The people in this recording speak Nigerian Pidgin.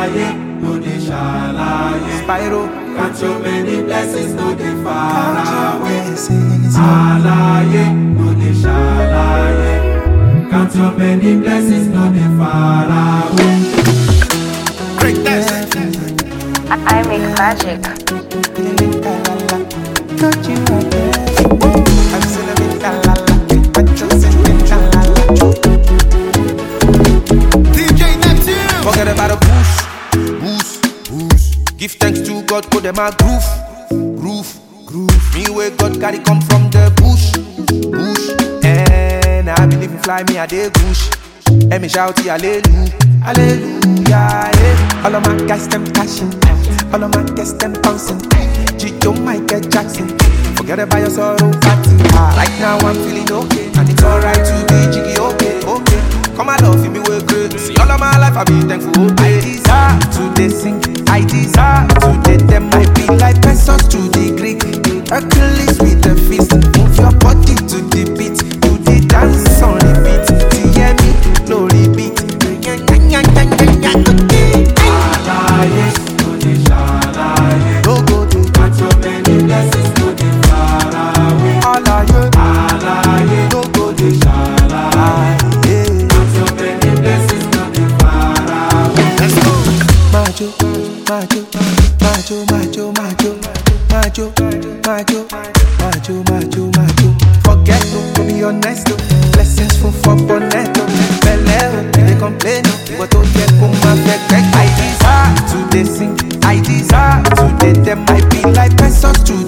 no dey shalaye. Spyro, count your many blessings, no dey far away. blessings. Alaye, no dey shalaye. Count your many blessings, no dey far away. Greatness. I make magic. Don't you I'm celebrating la-la-la. I'm just singing la-la-la. DJ Neptune. Forget about the boost. Give thanks to God, put them a groove. Me where God carry come from the bush. And I believe in fly me a day bush. And me shout hallelujah, hallelujah. Yeah. All of my guys them cashing, all of my guys them bouncing. Gio Michael Jackson, forget about your sorrow party. Right now I'm feeling okay, and it's alright to be jiggy okay. Come on, love me way great. See all of my life I be thankful. Okay. I desire to they sing, I desire to they them. I be like pesos to the Greek, Hercules with the fist. Move your body to the beat, do the dance on repeat. See me, no repeat. Alaye, no dey shalaye. No go to Count your many blessings, no dey far away. Alaye, no go dey shalaye. Count your many blessings, no dey far away. let's go. Majo. Forget to be honest. Blessings full for bonetto. Beleo, they complain, but don't get come back. I desire to they sing, I desire to they them. I be like pesos to